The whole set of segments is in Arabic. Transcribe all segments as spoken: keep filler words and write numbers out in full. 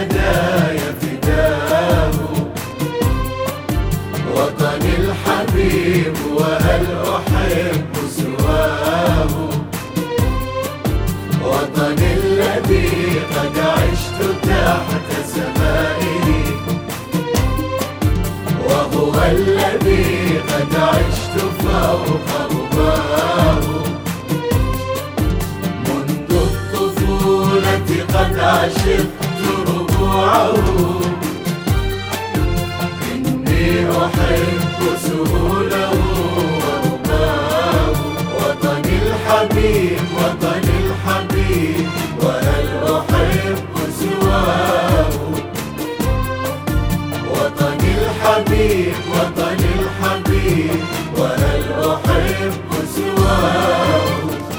يداي فداه، وطني الحبيب وهل أحب سواه، وطني الذي قد عشت تحت سمائه، وهو الذي قد عشت فوق رباه. منذ الطفولة قد عشقت ربوعه، إني أحب سهوله ورباه. وطني الحبيب وطني الحبيب وهل أحب سواه، وطني الحبيب وطني الحبيب وهل أحب سواه.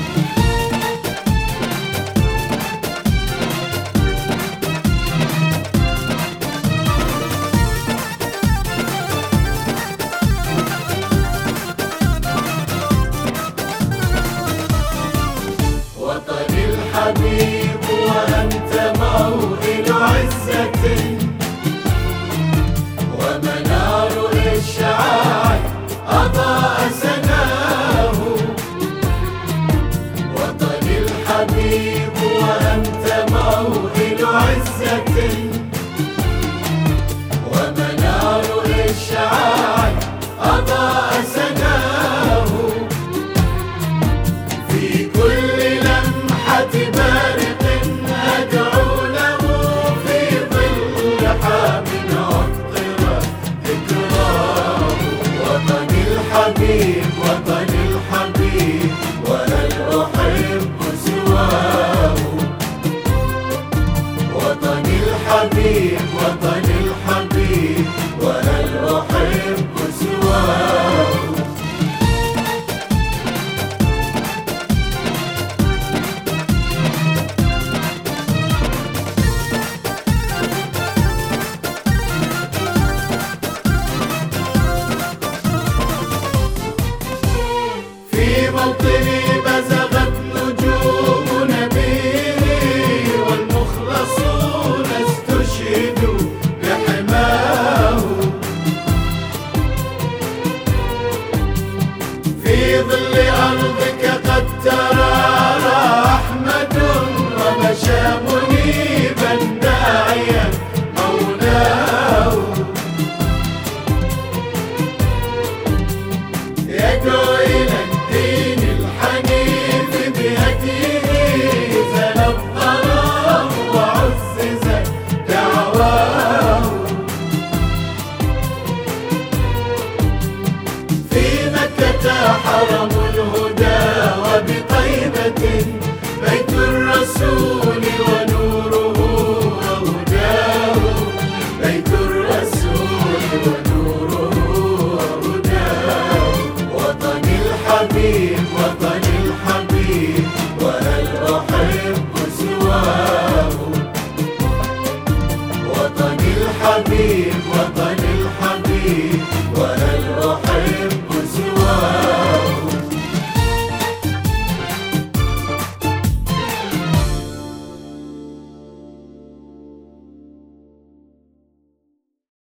وطني الحبيب وأنت موئل عزة، ومنار إشعاع أضاء سناه. وطني الحبيب وأنت موئل عزة، ومنار إشعاع أضاء سناه. في كل لمحة بارق أدعو له، في ظل حام عطر ذكراه. وطني الحبيب وطني الحبيب وهل أحب سواه، وطني الحبيب وطني الحبيب وهل أحب سواه. في موطني بزغت نجوم نبيه، والمخلصون استشهدوا بحماه. في ظل أرضك قد ترى أحمد، ومشى منيبا داعيا مولاه. يدعو إلى الدين الحنيف بهديه، زل الظلام وعززت دعواه. في مكة حرم الهدى، وبطيبة بيت الرسول ونوره وهداه. بيت الرسول ونوره وهداه. وطني الحبيب وطني الحبيب وهل أحب سواه، وطني الحبيب وطني الحبيب وهل أحب